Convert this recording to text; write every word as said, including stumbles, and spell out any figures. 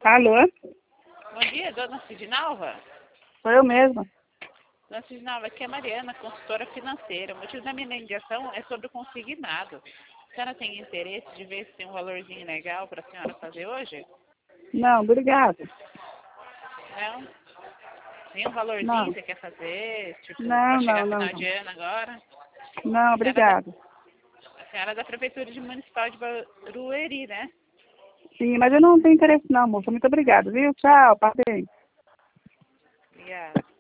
Alô? Bom dia, dona Sidnalva. Sou eu mesma. Dona Sidnalva, aqui é a Mariana, consultora financeira. O motivo da minha ligação é sobre o consignado. A senhora tem interesse de ver se tem um valorzinho legal para a senhora fazer hoje? Não, obrigado. Não? Tem um valorzinho Não. que você quer fazer? Tipo, Não, para chegar não, não, final não. de ano agora? Não, A senhora, é da, obrigado. a senhora é da Prefeitura de Municipal de Barueri, né? Sim, mas eu não tenho interesse não, moça. Muito obrigada, viu? Tchau, parabéns. Obrigada.